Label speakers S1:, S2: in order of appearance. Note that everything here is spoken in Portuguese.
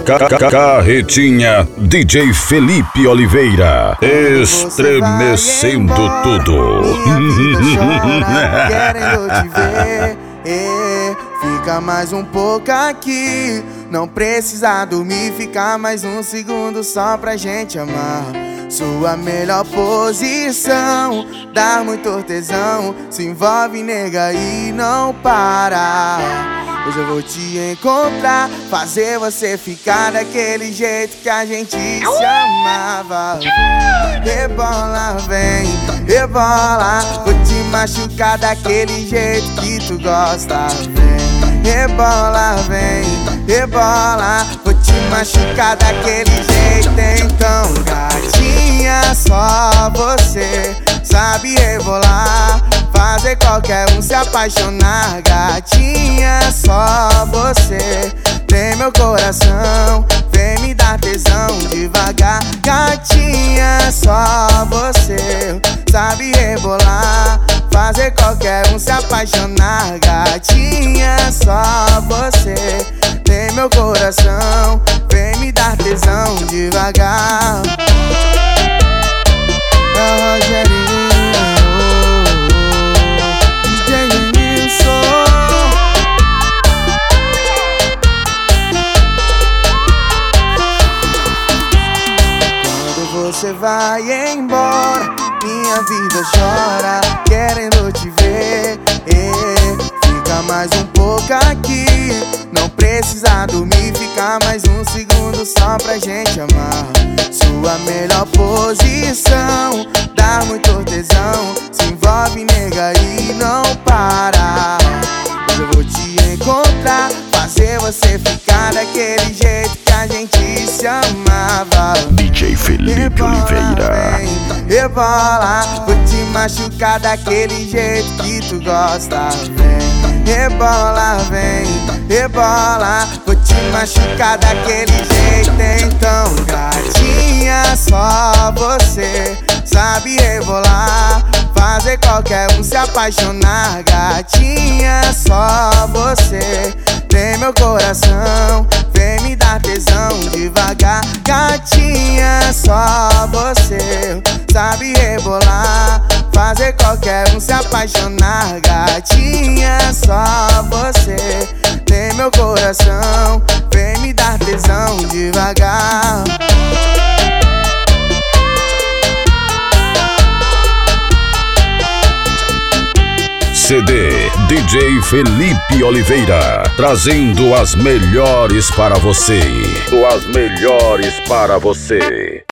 S1: Carretinha DJ Felipe Oliveira, estremecendo tudo.
S2: Querendo te ver, fica mais um pouco aqui. Não precisa dormir, fica mais um segundo só pra gente amar. Sua melhor posição, dá muito tesão. Se envolve, nega, e não para. Hoje eu vou te encontrar, fazer você ficar daquele jeito que a gente se amava. Rebola, vem, rebola, vou te machucar daquele jeito que tu gosta. Vem, rebola, vem, rebola, vou te machucar daquele jeito. Então, gatinha, só você sabe rebolar, fazer qualquer um se apaixonar. Gatinha, só você tem meu coração, vem me dar tesão devagar. Gatinha, só você sabe rebolar, fazer qualquer um se apaixonar. Gatinha, só você tem meu coração, vem me dar tesão devagar. É Rogerinho, você vai embora, minha vida chora, querendo te ver. Fica mais um pouco aqui, não precisa dormir, fica mais um segundo só pra gente amar. Sua melhor posição, dá muito tesão. Se envolve, nega, e não para. Hoje eu vou te encontrar, fazer você ficar daquele jeito que a gente se amava.
S1: DJ Felipe Oliveira,
S2: vem, rebola, vou te machucar daquele jeito que tu gosta. Vem, rebola, vem, rebola, vou te machucar daquele jeito. Então, gatinha, só você sabe rebolar, fazer qualquer um se apaixonar. Gatinha, só você tem meu coração, vem me dar tesão devagar. Gatinha, só você sabe rebolar, fazer qualquer um se apaixonar. Gatinha, só você tem meu coração, vem me dar tesão devagar.
S1: CD DJ Felipe Oliveira, trazendo as melhores para você. As melhores para você.